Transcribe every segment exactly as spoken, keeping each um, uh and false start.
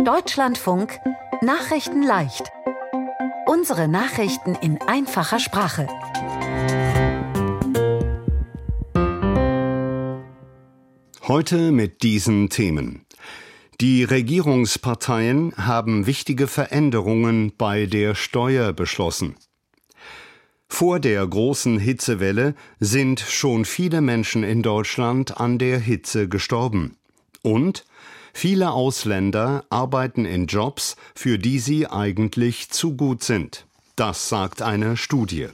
Deutschlandfunk Nachrichten leicht. Unsere Nachrichten in einfacher Sprache. Heute mit diesen Themen. Die Regierungsparteien haben wichtige Veränderungen bei der Steuer beschlossen. Vor der großen Hitzewelle sind schon viele Menschen in Deutschland an der Hitze gestorben. Und viele Ausländer arbeiten in Jobs, für die sie eigentlich zu gut sind. Das sagt eine Studie.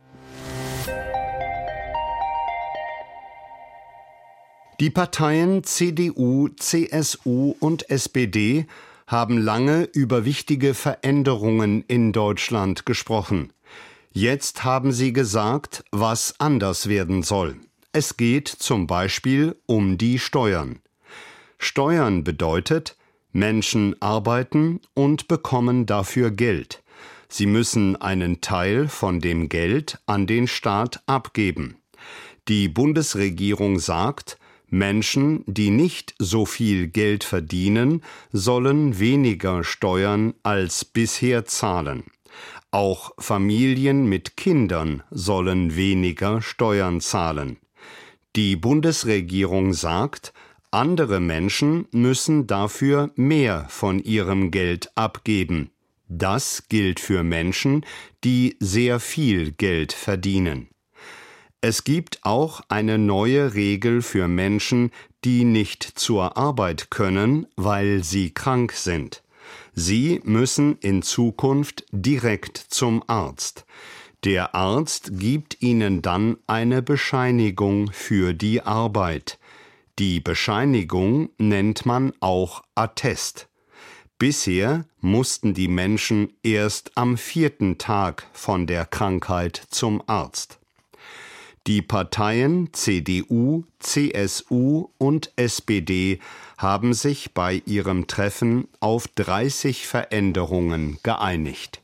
Die Parteien C D U, C S U und S P D haben lange über wichtige Veränderungen in Deutschland gesprochen. Jetzt haben sie gesagt, was anders werden soll. Es geht zum Beispiel um die Steuern. Steuern bedeutet, Menschen arbeiten und bekommen dafür Geld. Sie müssen einen Teil von dem Geld an den Staat abgeben. Die Bundesregierung sagt, Menschen, die nicht so viel Geld verdienen, sollen weniger Steuern als bisher zahlen. Auch Familien mit Kindern sollen weniger Steuern zahlen. Die Bundesregierung sagt, andere Menschen müssen dafür mehr von ihrem Geld abgeben. Das gilt für Menschen, die sehr viel Geld verdienen. Es gibt auch eine neue Regel für Menschen, die nicht zur Arbeit können, weil sie krank sind. Sie müssen in Zukunft direkt zum Arzt. Der Arzt gibt ihnen dann eine Bescheinigung für die Arbeit. Die Bescheinigung nennt man auch Attest. Bisher mussten die Menschen erst am vierten Tag von der Krankheit zum Arzt. Die Parteien C D U, C S U und S P D haben sich bei ihrem Treffen auf dreißig Veränderungen geeinigt.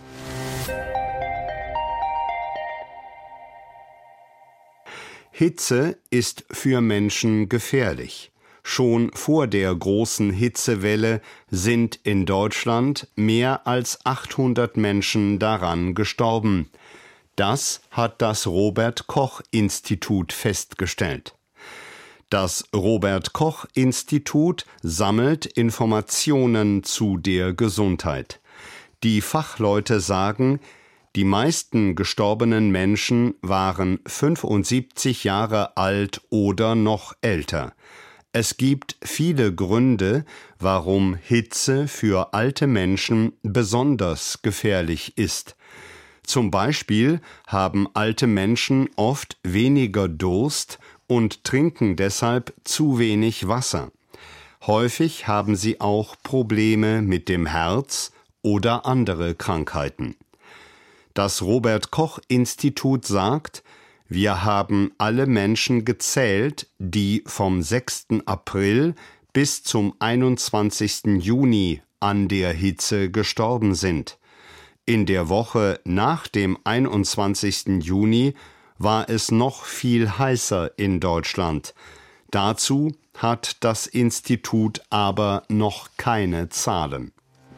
Hitze ist für Menschen gefährlich. Schon vor der großen Hitzewelle sind in Deutschland mehr als achthundert Menschen daran gestorben. Das hat das Robert-Koch-Institut festgestellt. Das Robert-Koch-Institut sammelt Informationen zu der Gesundheit. Die Fachleute sagen, die meisten gestorbenen Menschen waren fünfundsiebzig Jahre alt oder noch älter. Es gibt viele Gründe, warum Hitze für alte Menschen besonders gefährlich ist. Zum Beispiel haben alte Menschen oft weniger Durst und trinken deshalb zu wenig Wasser. Häufig haben sie auch Probleme mit dem Herz oder andere Krankheiten. Das Robert-Koch-Institut sagt, wir haben alle Menschen gezählt, die vom sechsten April bis zum einundzwanzigsten Juni an der Hitze gestorben sind. In der Woche nach dem einundzwanzigsten Juni war es noch viel heißer in Deutschland. Dazu hat das Institut aber noch keine Zahlen.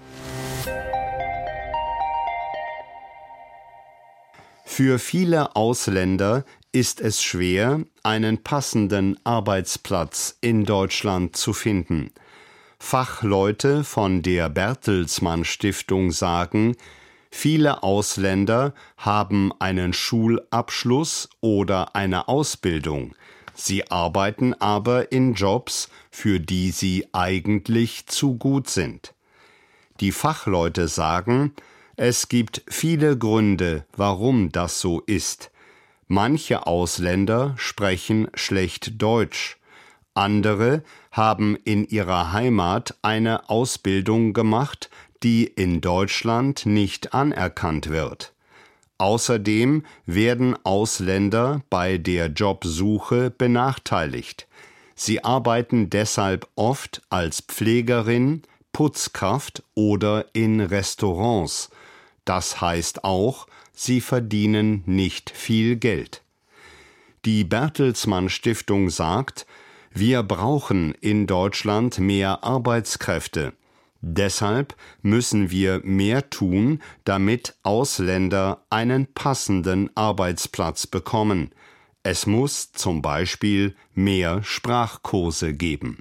Für viele Ausländer ist es schwer, einen passenden Arbeitsplatz in Deutschland zu finden. Fachleute von der Bertelsmann Stiftung sagen, viele Ausländer haben einen Schulabschluss oder eine Ausbildung. Sie arbeiten aber in Jobs, für die sie eigentlich zu gut sind. Die Fachleute sagen, es gibt viele Gründe, warum das so ist. Manche Ausländer sprechen schlecht Deutsch. Andere haben in ihrer Heimat eine Ausbildung gemacht, die in Deutschland nicht anerkannt wird. Außerdem werden Ausländer bei der Jobsuche benachteiligt. Sie arbeiten deshalb oft als Pflegerin, Putzkraft oder in Restaurants. Das heißt auch, sie verdienen nicht viel Geld. Die Bertelsmann Stiftung sagt, wir brauchen in Deutschland mehr Arbeitskräfte. Deshalb müssen wir mehr tun, damit Ausländer einen passenden Arbeitsplatz bekommen. Es muss zum Beispiel mehr Sprachkurse geben.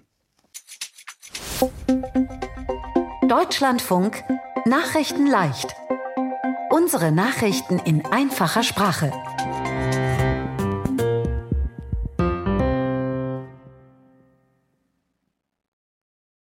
Deutschlandfunk Nachrichten leicht. Unsere Nachrichten in einfacher Sprache.